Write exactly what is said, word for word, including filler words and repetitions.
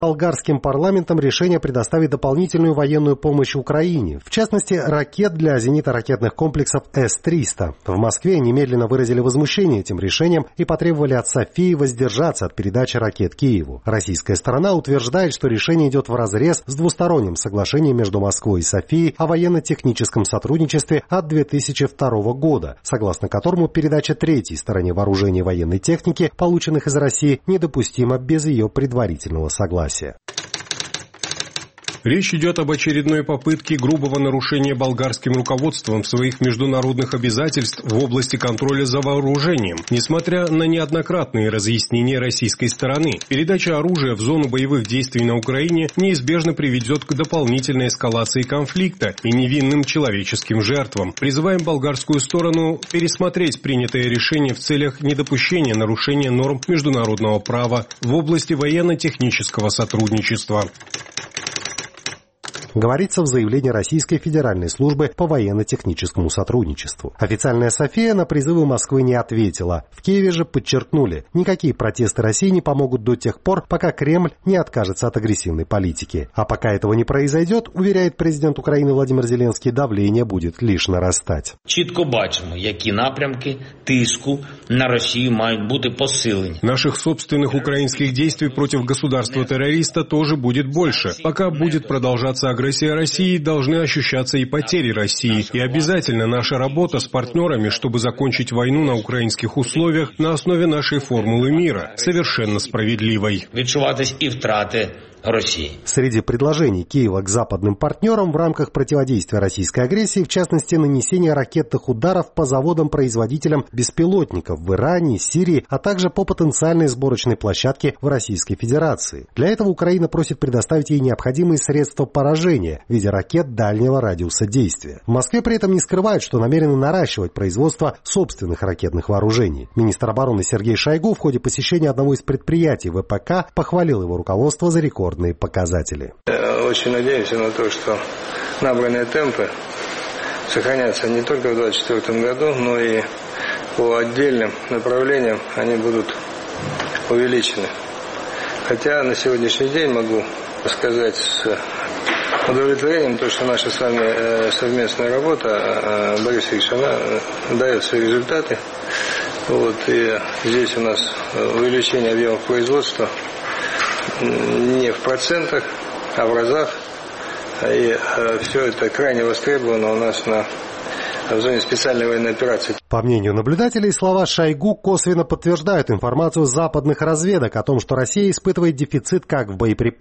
болгарским парламентом решение предоставить дополнительную военную помощь Украине, в частности, ракет для зенитно-ракетных комплексов эс триста. В Москве немедленно выразили возмущение этим решением и потребовали от Софии воздержаться от передачи ракет Киеву. Российская сторона утверждает, что решение идет вразрез с двусторонним соглашением между Москвой и Софией о военно-техническом сотрудничестве от две тысячи второго года, согласно которому передача третьей стороне вооружений и военной техники, полученных из России, недопустима без ее предварительного согласия. Речь идет об очередной попытке грубого нарушения болгарским руководством своих международных обязательств в области контроля за вооружением. Несмотря на неоднократные разъяснения российской стороны, передача оружия в зону боевых действий на Украине неизбежно приведет к дополнительной эскалации конфликта и невинным человеческим жертвам. Призываем болгарскую сторону пересмотреть принятое решение в целях недопущения нарушения норм международного права в области военно-технического сотрудничества. Говорится в заявлении Российской Федеральной службы по военно-техническому сотрудничеству. Официальная София на призывы Москвы не ответила. В Киеве же подчеркнули, никакие протесты России не помогут до тех пор, пока Кремль не откажется от агрессивной политики. А пока этого не произойдет, уверяет президент Украины Владимир Зеленский, давление будет лишь нарастать. Чітко бачимо, які напрямки тиску на Росію мають бути посилені. Наших собственных украинских действий против государства-террориста тоже будет больше. Пока будет продолжаться агрессия, Агрессия России, должны ощущаться и потери России. И обязательно наша работа с партнерами, чтобы закончить войну на украинских условиях на основе нашей формулы мира, совершенно справедливой. Відчуватись і втрати России. Среди предложений Киева к западным партнерам в рамках противодействия российской агрессии, в частности, нанесение ракетных ударов по заводам-производителям беспилотников в Иране, Сирии, а также по потенциальной сборочной площадке в Российской Федерации. Для этого Украина просит предоставить ей необходимые средства поражения в виде ракет дальнего радиуса действия. В Москве при этом не скрывают, что намерены наращивать производство собственных ракетных вооружений. Министр обороны Сергей Шойгу в ходе посещения одного из предприятий вэ пэ ка похвалил его руководство за рекорд показатели. Очень надеемся на то, что набранные темпы сохранятся не только в две тысячи двадцать четвёртом году, но и по отдельным направлениям они будут увеличены. Хотя на сегодняшний день могу сказать с удовлетворением то, что наша с вами совместная работа, Борис Ильич, она дает свои результаты. Вот, и здесь у нас увеличение объемов производства не в процентах, а в разах. И э, все это крайне востребовано у нас на в зоне специальной военной операции. По мнению наблюдателей, слова Шойгу косвенно подтверждают информацию западных разведок о том, что Россия испытывает дефицит как в боеприпасах,